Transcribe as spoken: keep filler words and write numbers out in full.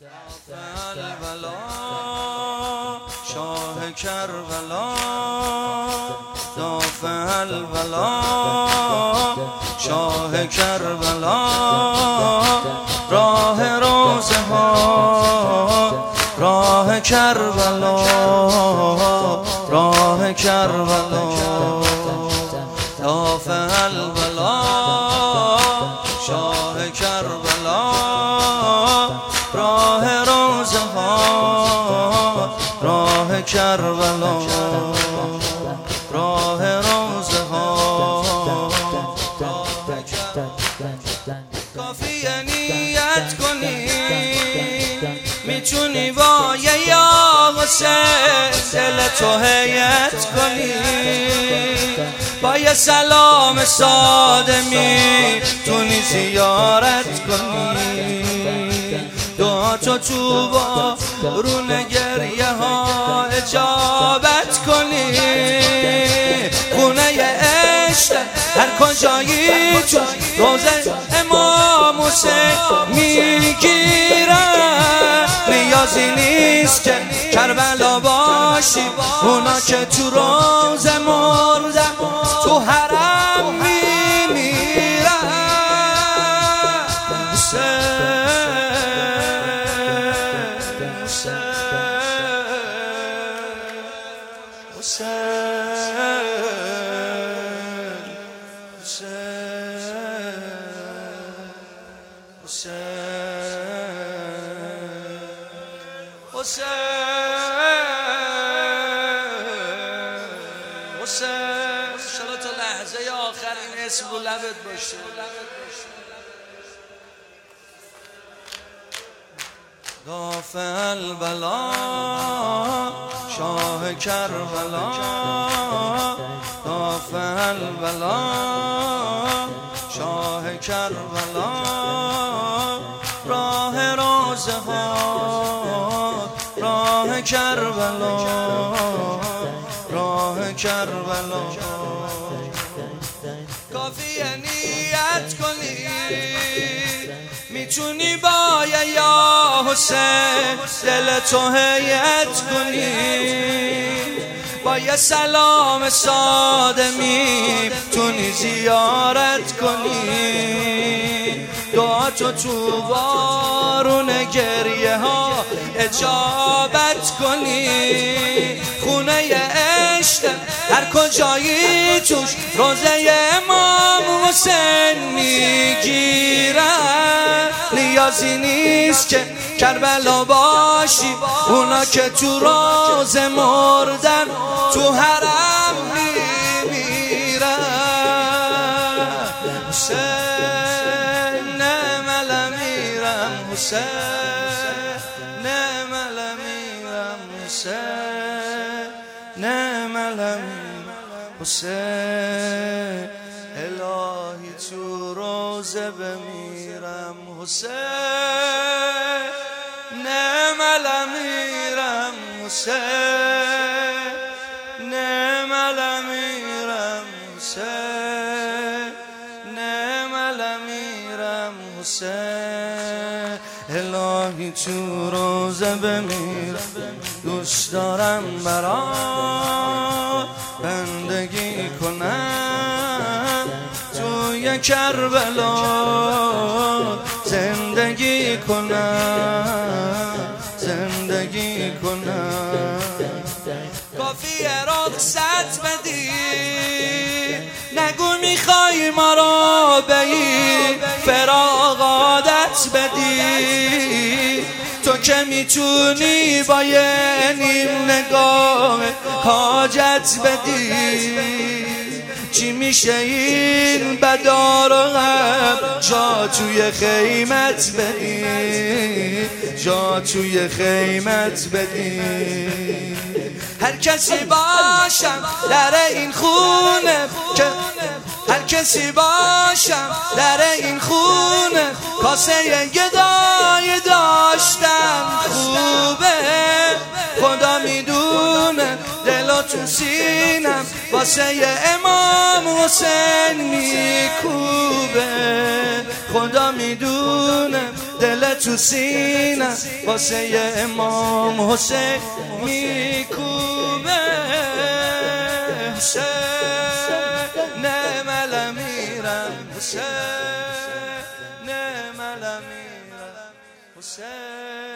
البلا شاه کربلا دافع البلا شاه کربلا راه روزه ها راه کربلا راه کربلا دافع البلا شاه کربلا راه روزه ها راه کربلا راه روزه ها کافیه نیت کنی میتونی با یه یا حسین دل تو هیت کنی با یه سلام ساده میتونی زیارت کنی دعا تو تو با رون گریه ها اجابت کنی خونه عشق هر کجایی تو روزه امام حسین میگیرن نیازی نیست که کربلا باشی اونا که تو روزه مردن تو حرم میمیرن حسین حسین شما تا لحظه آخر این اسم رو لبت باشه دافع البلا شاه کربلا دافع البلا شاه کربلا راه روزه ها راه کربلا راه کربلا کافیه نیت کنی میتونی با یا حسین دل تو هیت کنی با یه سلام ساده میتونی زیارت کنی دعا تو تو بارون گریه ها اجابت کنی خونه عشق هر کجایی توش روزه امام حسین میگیرن نیازی نیست که کربلا باشی اونا که تو روزه مردن تو حرم میمیرن حسین نعم الامیرم حسین نعم الامیرم حسین نعم الامیرم حسین الهی تو روزه بمیرم حسین نعم الامیرم حسین نعم الامیرم حسین نعم الامیرم حسین الهی تو روزه بمیرم دوست دارم برات بندگی کنم توی کربلا زندگی کنم زندگی کنم کافیه رخصت بدی نگو میخوای ما را به این فراق عادت بدی تو که میتونی با یه نیم نگاه حاجت بدی چی میشه این بدار و غم جا توی خیمت بدی جا توی خیمت بدی هر کسی باشم در این خونه که هر کسی باشم در این خونه کاسه گدای داشتم خوبه خدا میدونه دل تو سینم واسه امام حسین میکوبه خدا میدونه دل تو سینه واسه امام حسین میکوبه حسین نمل میرم حسین نمل میرم حسین